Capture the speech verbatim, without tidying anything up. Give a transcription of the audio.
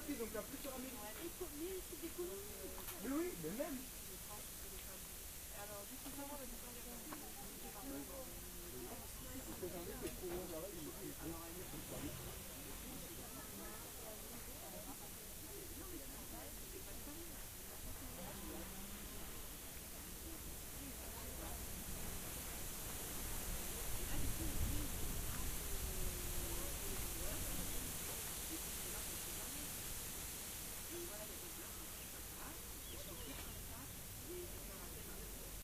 rapide, donc la plus sur un mille. Mais c'est des colonies. Mais oui, mais même. Alors, du coup, comment la différence?